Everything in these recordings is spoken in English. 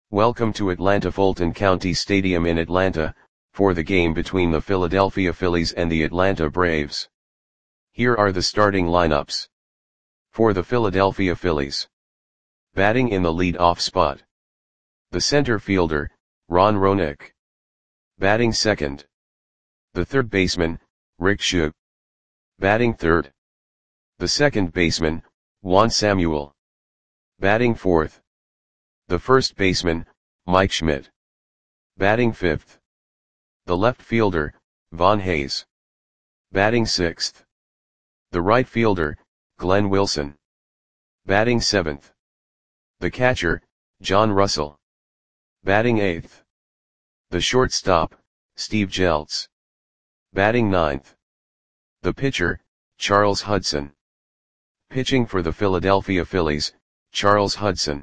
Welcome to Atlanta Fulton County Stadium in Atlanta, for the game between the Philadelphia Phillies and the Atlanta Braves. Here are the starting lineups. For the Philadelphia Phillies. Batting in the lead-off spot. The center fielder, Ron Roenick. Batting second. The third baseman, Rick Schuh. Batting third. The second baseman, Juan Samuel. Batting fourth. The first baseman, Mike Schmidt. Batting fifth. The left fielder, Von Hayes. Batting sixth. The right fielder, Glenn Wilson. Batting seventh. The catcher, John Russell. Batting eighth. The shortstop, Steve Jeltz. Batting ninth. The pitcher, Charles Hudson. Pitching for the Philadelphia Phillies, Charles Hudson.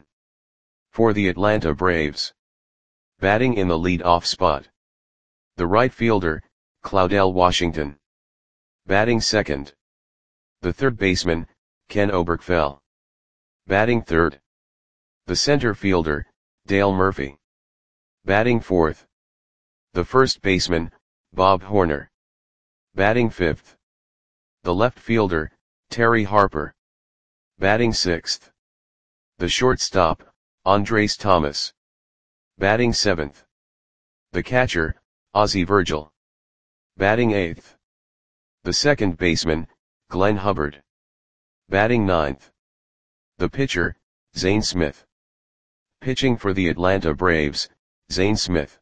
For the Atlanta Braves. Batting in the lead-off spot. The right fielder, Claudell Washington. Batting second. The third baseman, Ken Oberkfell. Batting third. The center fielder, Dale Murphy. Batting fourth. The first baseman, Bob Horner. Batting fifth. The left fielder, Terry Harper. Batting sixth. The shortstop, Andres Thomas. Batting seventh. The catcher, Ozzie Virgil. Batting eighth. The second baseman, Glenn Hubbard. Batting ninth. The pitcher, Zane Smith. Pitching for the Atlanta Braves, Zane Smith.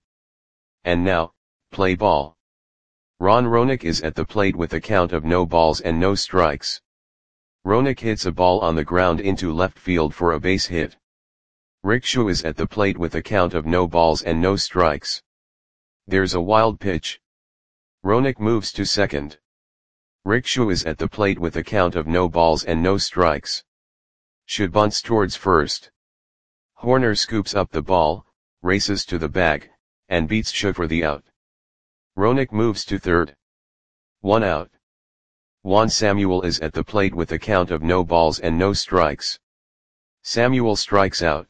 And now, play ball. Ron Roenick is at the plate with a count of no balls and no strikes. Roenick hits a ball on the ground into left field for a base hit. Rick Schuh is at the plate with a count of no balls and no strikes. There's a wild pitch. Roenick moves to second. Rick Schuh is at the plate with a count of no balls and no strikes. Schuh bunts towards first. Horner scoops up the ball, races to the bag, and beats Schuh for the out. Roenick moves to third. 1 out. Juan Samuel is at the plate with a count of no balls and no strikes. Samuel strikes out.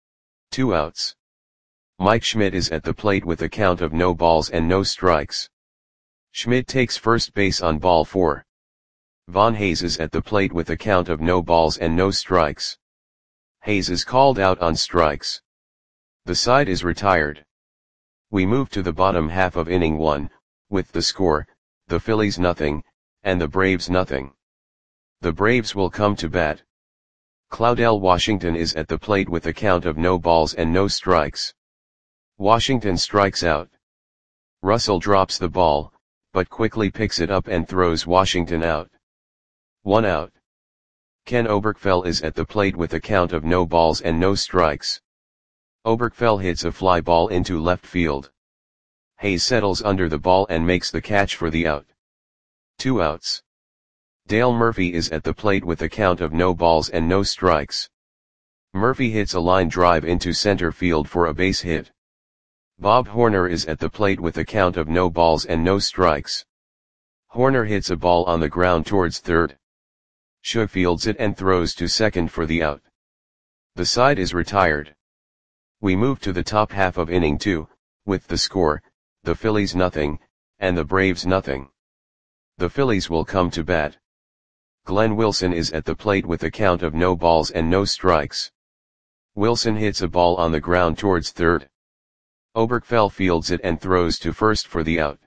2 outs. Mike Schmidt is at the plate with a count of no balls and no strikes. Schmidt takes first base on ball 4. Von Hayes is at the plate with a count of no balls and no strikes. Hayes is called out on strikes. The side is retired. We move to the bottom half of inning 1, with the score, the Phillies nothing, and the Braves nothing. The Braves will come to bat. Claudell Washington is at the plate with a count of no balls and no strikes. Washington strikes out. Russell drops the ball, but quickly picks it up and throws Washington out. 1 out. Ken Oberkfell is at the plate with a count of no balls and no strikes. Oberkfell hits a fly ball into left field. Hayes settles under the ball and makes the catch for the out. 2 outs. Dale Murphy is at the plate with a count of no balls and no strikes. Murphy hits a line drive into center field for a base hit. Bob Horner is at the plate with a count of no balls and no strikes. Horner hits a ball on the ground towards third. Schuh fields it and throws to second for the out. The side is retired. We move to the top half of inning 2, with the score, the Phillies nothing, and the Braves nothing. The Phillies will come to bat. Glenn Wilson is at the plate with a count of no balls and no strikes. Wilson hits a ball on the ground towards third. Oberkfell fields it and throws to first for the out.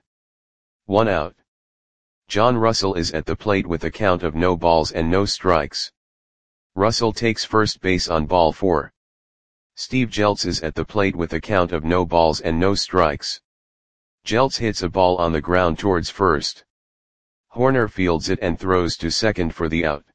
1 out. John Russell is at the plate with a count of no balls and no strikes. Russell takes first base on ball 4. Steve Jeltz is at the plate with a count of no balls and no strikes. Jeltz hits a ball on the ground towards first. Horner fields it and throws to second for the out.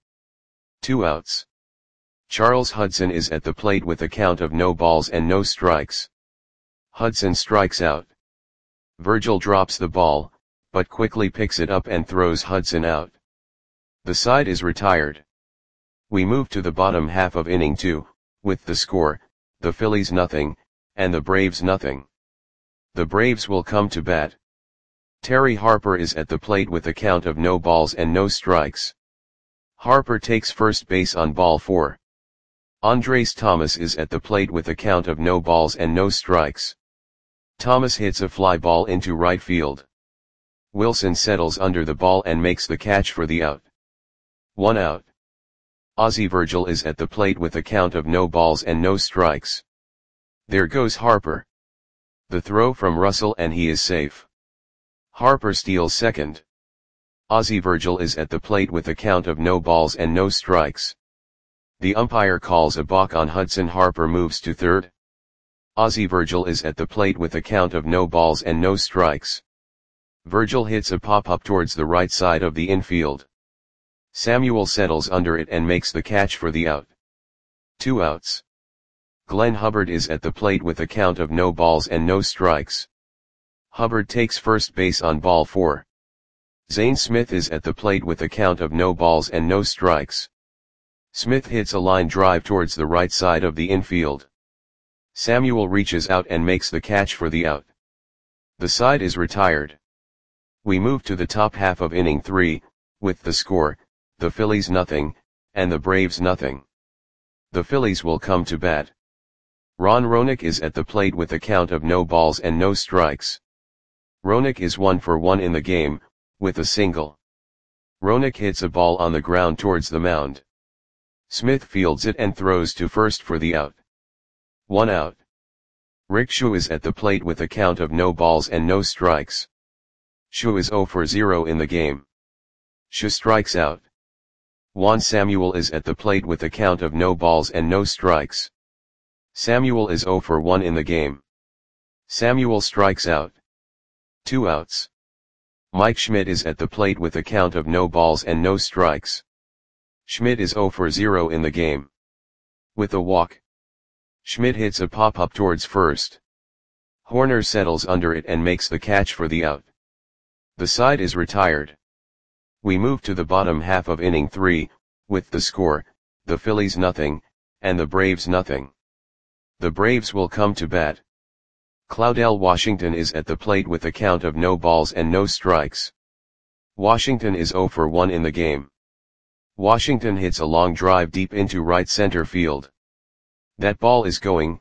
2 outs. Charles Hudson is at the plate with a count of no balls and no strikes. Hudson strikes out. Virgil drops the ball, but quickly picks it up and throws Hudson out. The side is retired. We move to the bottom half of inning 2, with the score, the Phillies nothing, and the Braves nothing. The Braves will come to bat. Terry Harper is at the plate with a count of no balls and no strikes. Harper takes first base on ball 4. Andres Thomas is at the plate with a count of no balls and no strikes. Thomas hits a fly ball into right field. Wilson settles under the ball and makes the catch for the out. 1 out. Ozzie Virgil is at the plate with a count of no balls and no strikes. There goes Harper. The throw from Russell and he is safe. Harper steals second. Ozzie Virgil is at the plate with a count of no balls and no strikes. The umpire calls a balk on Hudson. Harper moves to third. Ozzie Virgil is at the plate with a count of no balls and no strikes. Virgil hits a pop-up towards the right side of the infield. Samuel settles under it and makes the catch for the out. 2 outs. Glenn Hubbard is at the plate with a count of no balls and no strikes. Hubbard takes first base on ball 4. Zane Smith is at the plate with a count of no balls and no strikes. Smith hits a line drive towards the right side of the infield. Samuel reaches out and makes the catch for the out. The side is retired. We move to the top half of inning 3, with the score, the Phillies nothing, and the Braves nothing. The Phillies will come to bat. Ron Roenick is at the plate with a count of no balls and no strikes. Roenick is 1 for 1 in the game, with a single. Roenick hits a ball on the ground towards the mound. Smith fields it and throws to first for the out. 1 out. Rick Schu is at the plate with a count of no balls and no strikes. Schu is 0 for 0 in the game. Schu strikes out. Juan Samuel is at the plate with a count of no balls and no strikes. Samuel is 0 for 1 in the game. Samuel strikes out. 2 outs. Mike Schmidt is at the plate with a count of no balls and no strikes. Schmidt is 0 for 0 in the game. With a walk. Schmidt hits a pop-up towards first. Horner settles under it and makes the catch for the out. The side is retired. We move to the bottom half of inning 3, with the score, the Phillies nothing, and the Braves nothing. The Braves will come to bat. Claudell Washington is at the plate with a count of no balls and no strikes. Washington is 0 for 1 in the game. Washington hits a long drive deep into right center field. That ball is gone.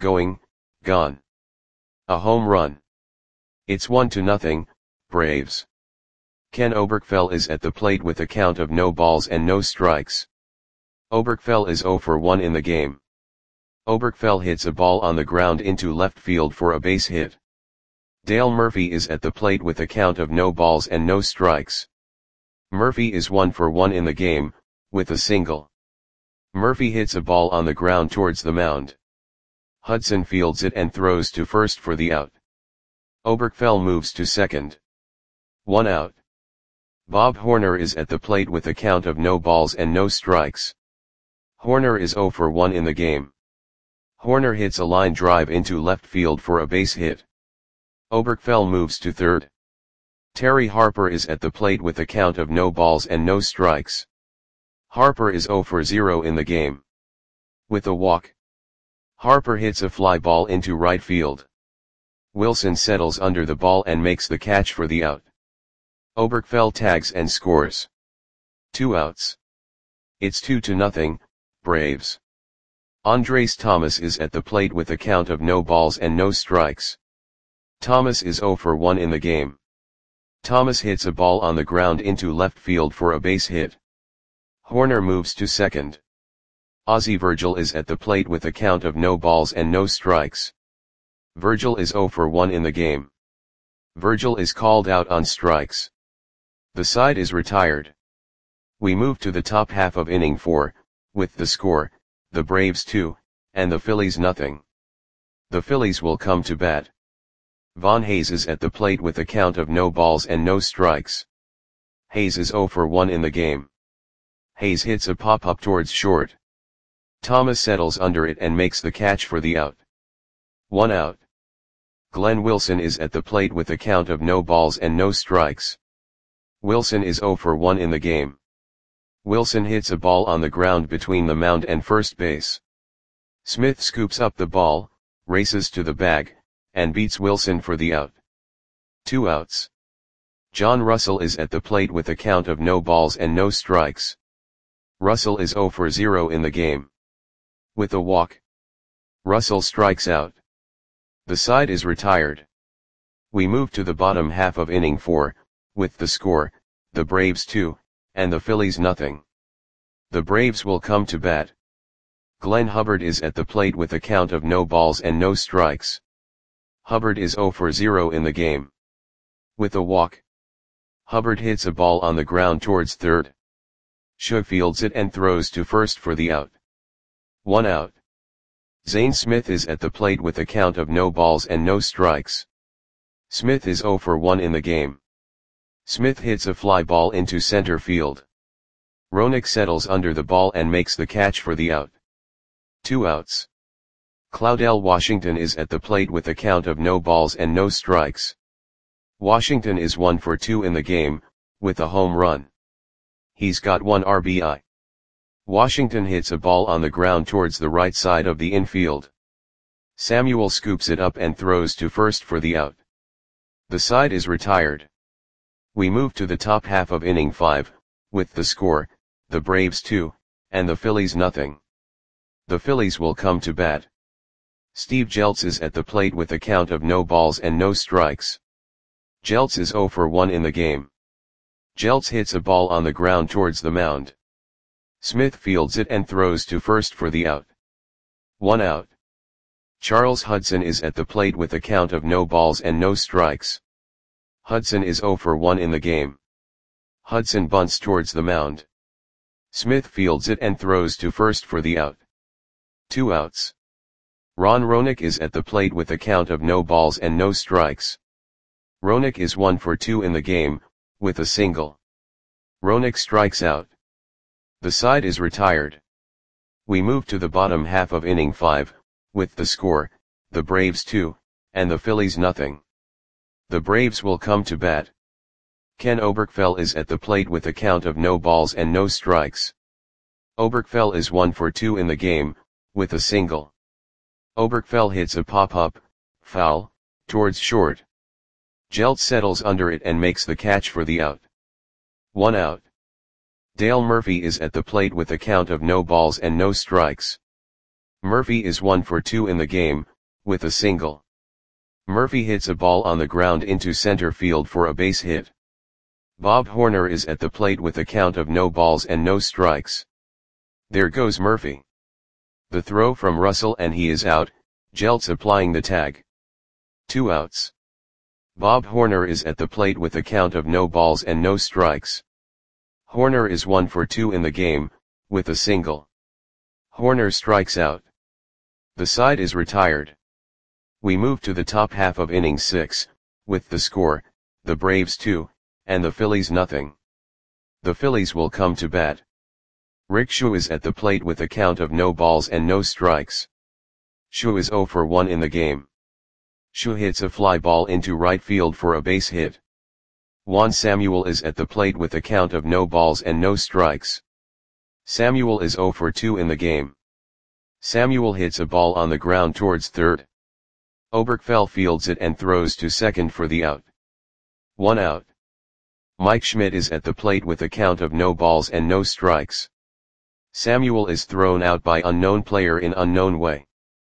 A home run. It's 1-0, Braves. Ken Oberkfell is at the plate with a count of no balls and no strikes. Oberkfell is 0 for 1 in the game. Oberkfell hits a ball on the ground into left field for a base hit. Dale Murphy is at the plate with a count of no balls and no strikes. Murphy is 1 for 1 in the game, with a single. Murphy hits a ball on the ground towards the mound. Hudson fields it and throws to first for the out. Oberkfell moves to second. 1 out. Bob Horner is at the plate with a count of no balls and no strikes. Horner is 0 for 1 in the game. Horner hits a line drive into left field for a base hit. Oberkfell moves to third. Terry Harper is at the plate with a count of no balls and no strikes. Harper is 0 for 0 in the game. With a walk. Harper hits a fly ball into right field. Wilson settles under the ball and makes the catch for the out. Oberkfell tags and scores. 2 outs. It's 2-0, Braves. Andres Thomas is at the plate with a count of no balls and no strikes. Thomas is 0 for 1 in the game. Thomas hits a ball on the ground into left field for a base hit. Horner moves to second. Ozzie Virgil is at the plate with a count of no balls and no strikes. Virgil is 0 for 1 in the game. Virgil is called out on strikes. The side is retired. We move to the top half of inning 4, with the score, the Braves 2, and the Phillies nothing. The Phillies will come to bat. Von Hayes is at the plate with a count of no balls and no strikes. Hayes is 0 for 1 in the game. Hayes hits a pop-up towards short. Thomas settles under it and makes the catch for the out. 1 out. Glenn Wilson is at the plate with a count of no balls and no strikes. Wilson is 0 for 1 in the game. Wilson hits a ball on the ground between the mound and first base. Smith scoops up the ball, races to the bag, and beats Wilson for the out. 2 outs. John Russell is at the plate with a count of no balls and no strikes. Russell is 0 for 0 in the game. With a walk, Russell strikes out. The side is retired. We move to the bottom half of inning 4, with the score, the Braves 2, and the Phillies nothing. The Braves will come to bat. Glenn Hubbard is at the plate with a count of no balls and no strikes. Hubbard is 0 for 0 in the game. With a walk, Hubbard hits a ball on the ground towards third. Shue fields it and throws to first for the out. 1 out. Zane Smith is at the plate with a count of no balls and no strikes. Smith is 0 for 1 in the game. Smith hits a fly ball into center field. Roenick settles under the ball and makes the catch for the out. 2 outs. Claudell Washington is at the plate with a count of no balls and no strikes. Washington is 1 for 2 in the game, with a home run. He's got 1 RBI. Washington hits a ball on the ground towards the right side of the infield. Samuel scoops it up and throws to first for the out. The side is retired. We move to the top half of inning 5, with the score, the Braves 2, and the Phillies nothing. The Phillies will come to bat. Steve Jeltz is at the plate with a count of no balls and no strikes. Jeltz is 0 for 1 in the game. Jeltz hits a ball on the ground towards the mound. Smith fields it and throws to first for the out. 1 out. Charles Hudson is at the plate with a count of no balls and no strikes. Hudson is 0 for 1 in the game. Hudson bunts towards the mound. Smith fields it and throws to first for the out. 2 outs. Ron Roenick is at the plate with a count of no balls and no strikes. Roenick is 1 for 2 in the game, with a single. Roenick strikes out. The side is retired. We move to the bottom half of inning 5, with the score, the Braves 2, and the Phillies nothing. The Braves will come to bat. Ken Oberkfell is at the plate with a count of no balls and no strikes. Oberkfell is 1 for 2 in the game, with a single. Oberkfell hits a pop-up, foul, towards short. Jeltz settles under it and makes the catch for the out. 1 out. Dale Murphy is at the plate with a count of no balls and no strikes. Murphy is 1 for 2 in the game, with a single. Murphy hits a ball on the ground into center field for a base hit. Bob Horner is at the plate with a count of no balls and no strikes. There goes Murphy. The throw from Russell and he is out, Jeltz applying the tag. 2 outs. Bob Horner is at the plate with a count of no balls and no strikes. Horner is 1 for 2 in the game, with a single. Horner strikes out. The side is retired. We move to the top half of inning 6, with the score, the Braves 2, and the Phillies nothing. The Phillies will come to bat. Rick Shue is at the plate with a count of no balls and no strikes. Shue is 0 for 1 in the game. Shue hits a fly ball into right field for a base hit. Juan Samuel is at the plate with a count of no balls and no strikes. Samuel is 0 for 2 in the game. Samuel hits a ball on the ground towards third. Oberkfell fields it and throws to second for the out. 1 out. Mike Schmidt is at the plate with a count of no balls and no strikes. Samuel is thrown out by unknown player in unknown way.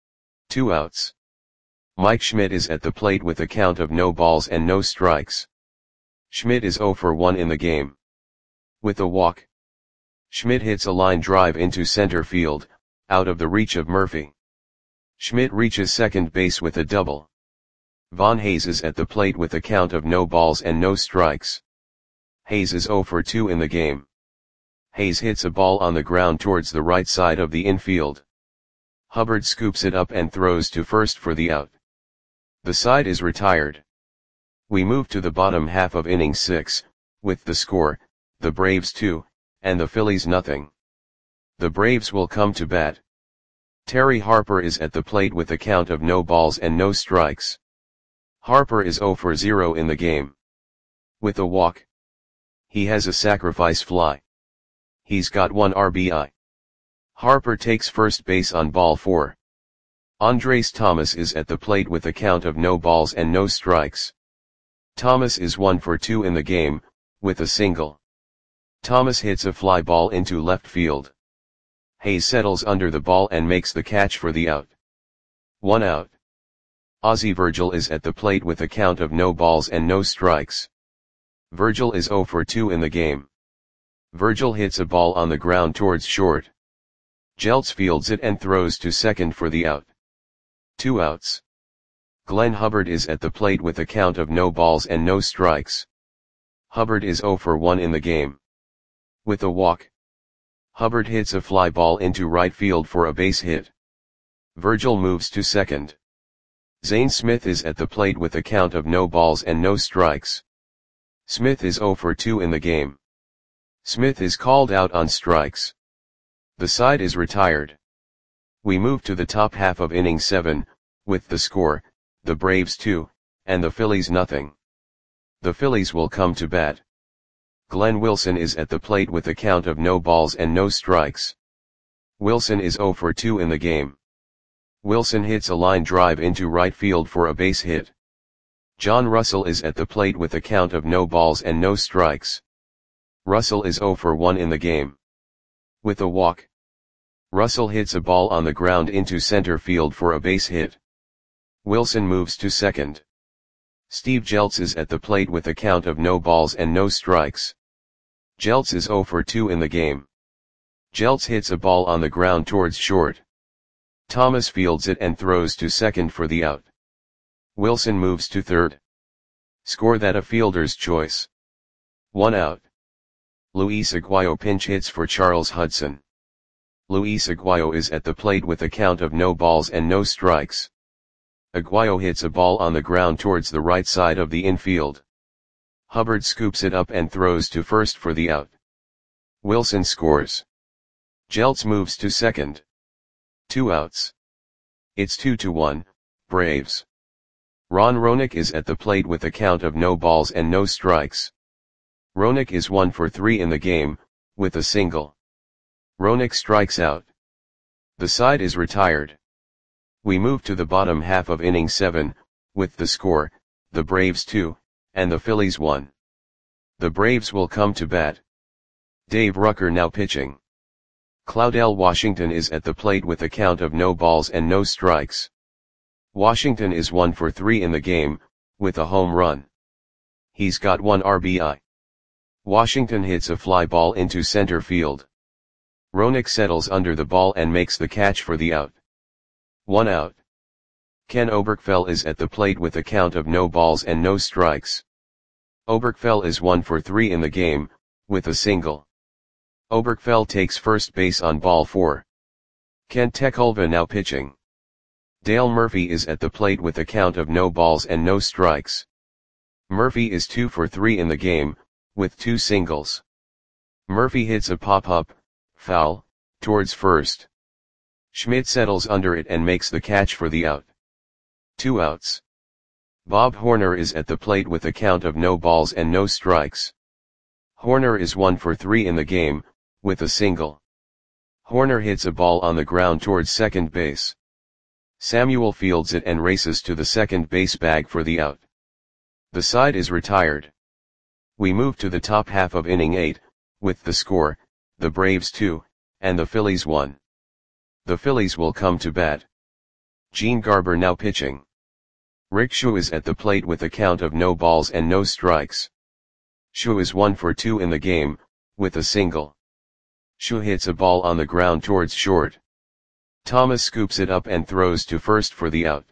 2 outs. Mike Schmidt is at the plate with a count of no balls and no strikes. Schmidt is 0 for 1 in the game. With a walk, Schmidt hits a line drive into center field, out of the reach of Murphy. Schmidt reaches second base with a double. Von Hayes is at the plate with a count of no balls and no strikes. Hayes is 0 for 2 in the game. Hayes hits a ball on the ground towards the right side of the infield. Hubbard scoops it up and throws to first for the out. The side is retired. We move to the bottom half of inning 6, with the score, the Braves 2, and the Phillies nothing. The Braves will come to bat. Terry Harper is at the plate with a count of no balls and no strikes. Harper is 0 for 0 in the game. With a walk, he has a sacrifice fly. He's got 1 RBI. Harper takes first base on ball 4. Andres Thomas is at the plate with a count of no balls and no strikes. Thomas is 1 for 2 in the game, with a single. Thomas hits a fly ball into left field. Hayes settles under the ball and makes the catch for the out. 1 out. Ozzie Virgil is at the plate with a count of no balls and no strikes. Virgil is 0 for 2 in the game. Virgil hits a ball on the ground towards short. Jeltz fields it and throws to second for the out. 2 outs. Glenn Hubbard is at the plate with a count of no balls and no strikes. Hubbard is 0 for 1 in the game. With a walk, Hubbard hits a fly ball into right field for a base hit. Virgil moves to second. Zane Smith is at the plate with a count of no balls and no strikes. Smith is 0 for 2 in the game. Smith is called out on strikes. The side is retired. We move to the top half of inning 7, with the score, the Braves 2, and the Phillies nothing. The Phillies will come to bat. Glenn Wilson is at the plate with a count of no balls and no strikes. Wilson is 0 for 2 in the game. Wilson hits a line drive into right field for a base hit. John Russell is at the plate with a count of no balls and no strikes. Russell is 0 for 1 in the game. With a walk, Russell hits a ball on the ground into center field for a base hit. Wilson moves to second. Steve Jeltz is at the plate with a count of no balls and no strikes. Jeltz is 0 for 2 in the game. Jeltz hits a ball on the ground towards short. Thomas fields it and throws to second for the out. Wilson moves to third. Score that a fielder's choice. 1 out. Luis Aguayo pinch hits for Charles Hudson. Luis Aguayo is at the plate with a count of no balls and no strikes. Aguayo hits a ball on the ground towards the right side of the infield. Hubbard scoops it up and throws to first for the out. Wilson scores. Jeltz moves to second. 2 outs. It's 2-1, Braves. Ron Roenick is at the plate with a count of no balls and no strikes. Roenick is 1 for 3 in the game, with a single. Roenick strikes out. The side is retired. We move to the bottom half of inning 7, with the score, the Braves 2, and the Phillies 1. The Braves will come to bat. Dave Rucker now pitching. Claudell Washington is at the plate with a count of no balls and no strikes. Washington is 1 for 3 in the game, with a home run. He's got 1 RBI. Washington hits a fly ball into center field. Roenick settles under the ball and makes the catch for the out. 1 out. Ken Oberkfell is at the plate with a count of no balls and no strikes. Oberkfell is 1 for 3 in the game, with a single. Oberkfell takes first base on ball 4. Kent Tekulve now pitching. Dale Murphy is at the plate with a count of no balls and no strikes. Murphy is 2 for 3 in the game, with 2 singles. Murphy hits a pop-up, foul, towards first. Schmidt settles under it and makes the catch for the out. 2 outs. Bob Horner is at the plate with a count of no balls and no strikes. Horner is 1 for 3 in the game, with a single. Horner hits a ball on the ground towards second base. Samuel fields it and races to the second base bag for the out. The side is retired. We move to the top half of inning 8, with the score, the Braves 2, and the Phillies 1. The Phillies will come to bat. Gene Garber now pitching. Rick Schuh is at the plate with a count of no balls and no strikes. Schuh is 1 for 2 in the game, with a single. Schuh hits a ball on the ground towards short. Thomas scoops it up and throws to first for the out.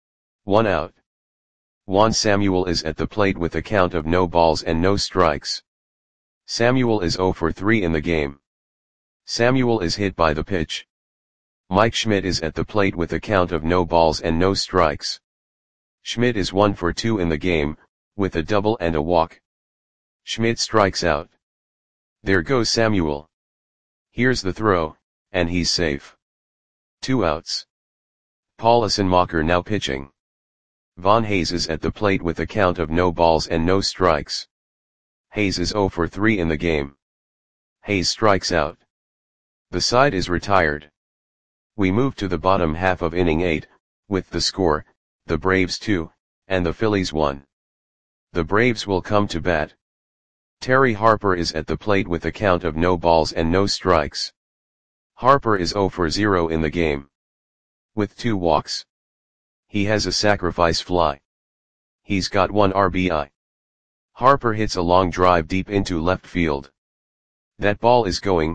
1 out. Juan Samuel is at the plate with a count of no balls and no strikes. Samuel is 0 for 3 in the game. Samuel is hit by the pitch. Mike Schmidt is at the plate with a count of no balls and no strikes. Schmidt is 1 for 2 in the game, with a double and a walk. Schmidt strikes out. There goes Samuel. Here's the throw, and he's safe. 2 outs. Paul Assenmacher now pitching. Von Hayes is at the plate with a count of no balls and no strikes. Hayes is 0 for 3 in the game. Hayes strikes out. The side is retired. We move to the bottom half of inning 8, with the score, the Braves 2, and the Phillies 1. The Braves will come to bat. Terry Harper is at the plate with a count of no balls and no strikes. Harper is 0 for 0 in the game. With 2 walks. He has a sacrifice fly. He's got 1 RBI. Harper hits a long drive deep into left field. That ball is going,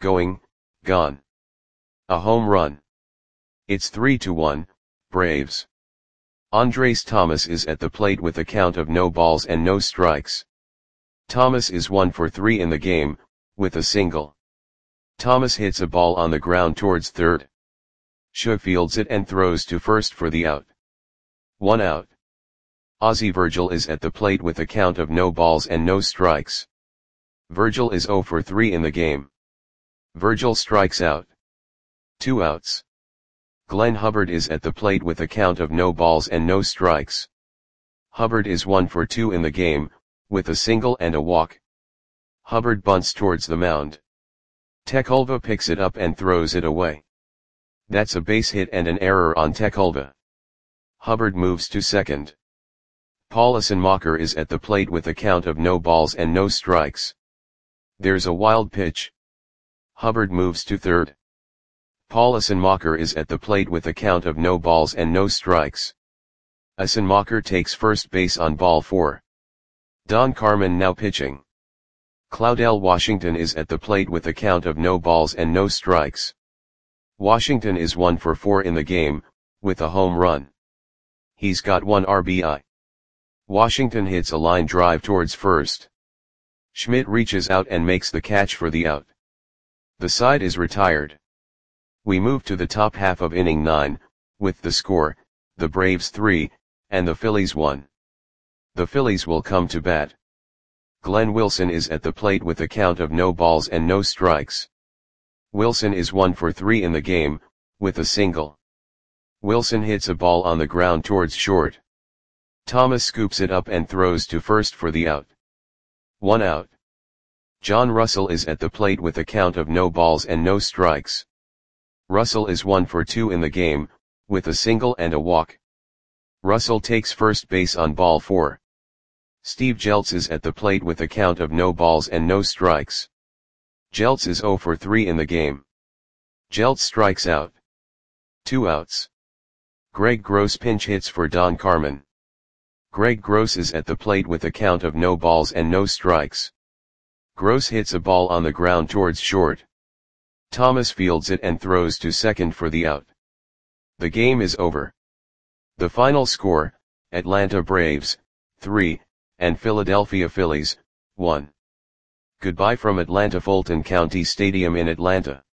gone. A home run. It's 3-1, Braves. Andres Thomas is at the plate with a count of no balls and no strikes. Thomas is 1 for 3 in the game, with a single. Thomas hits a ball on the ground towards third. Shaw fields it and throws to first for the out. 1 out. Ozzie Virgil is at the plate with a count of no balls and no strikes. Virgil is 0 for 3 in the game. Virgil strikes out. 2 outs. Glenn Hubbard is at the plate with a count of no balls and no strikes. Hubbard is 1 for 2 in the game, with a single and a walk. Hubbard bunts towards the mound. Tekulve picks it up and throws it away. That's a base hit and an error on Tekulve. Hubbard moves to second. Paulison Mocker is at the plate with a count of no balls and no strikes. There's a wild pitch. Hubbard moves to third. Paulison Mocker is at the plate with a count of no balls and no strikes. Mocker takes first base on ball 4. Don Carmen now pitching. Claudell Washington is at the plate with a count of no balls and no strikes. Washington is 1 for 4 in the game, with a home run. He's got 1 RBI. Washington hits a line drive towards first. Schmidt reaches out and makes the catch for the out. The side is retired. We move to the top half of inning 9, with the score, the Braves 3, and the Phillies 1. The Phillies will come to bat. Glenn Wilson is at the plate with a count of no balls and no strikes. Wilson is 1 for 3 in the game, with a single. Wilson hits a ball on the ground towards short. Thomas scoops it up and throws to first for the out. 1 out. John Russell is at the plate with a count of no balls and no strikes. Russell is 1 for 2 in the game, with a single and a walk. Russell takes first base on ball 4. Steve Jeltz is at the plate with a count of no balls and no strikes. Jeltz is 0 for 3 in the game. Jeltz strikes out. 2 outs. Greg Gross pinch hits for Don Carmen. Greg Gross is at the plate with a count of no balls and no strikes. Gross hits a ball on the ground towards short. Thomas fields it and throws to second for the out. The game is over. The final score, Atlanta Braves, 3, and Philadelphia Phillies, 1. Goodbye from Atlanta Fulton County Stadium in Atlanta.